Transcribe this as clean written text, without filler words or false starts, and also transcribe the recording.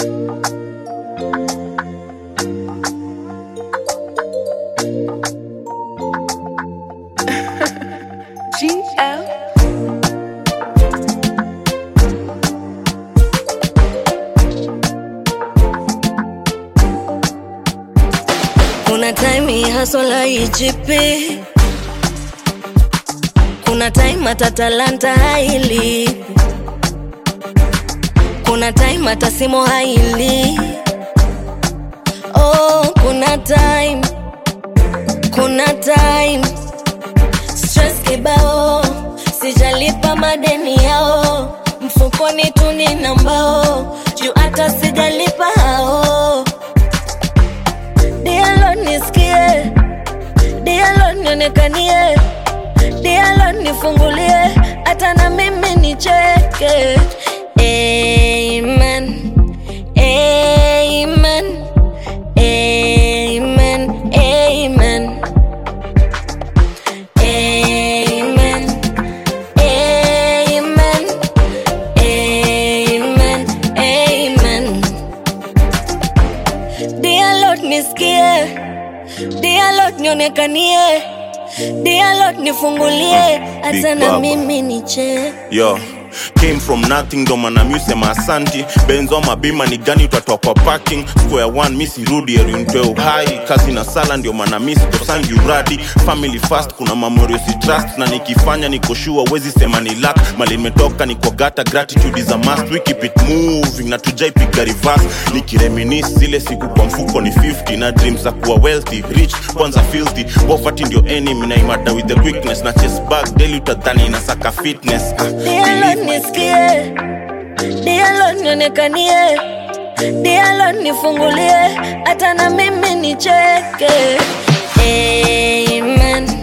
GL. Kuna time hii hustle ijipi, kuna time hata talanta hailipi, kuna time hata simu haili. Oh, kuna time stress kibao, sijalipa madeni yao, mfukoni tu nina mbao, juu hata sijalipa hao. Dialo nisikie, dialo nionekanie, dialo nifungulie, hata na mimi nicheke. Amen, amen, amen, amen, amen, amen, amen, amen. Dear Lord nisikie, Dear Lord nionekanie, Dear Lord nifungulie, hata na mimi nicheke. Yo, came from nothing, ndo maana musema asanti. Benzo mabima ni gani utatoa kwa parking. Square one misi rudi eri untoe uhai. Kazi na sala ndio maana misi tosangi uradi. Family fast kuna memories si trust. Na nikifanya niko sure wezi sema ni luck. Mali nimetoka niko gata, gratitude is a must. We keep it moving na tujai piga reverse. Nikireminisce zile siku kwa mfuko ni 50. Na dreams za kuwa wealthy, rich, kwanza filthy. Poverty ndio enemy na imada with the quickness. Na chase back daily utadhani inasaka fitness. Nisikie, Dear Lord nionekanie, Dear Lord nifungulie, hata na mimi nicheke. Amen,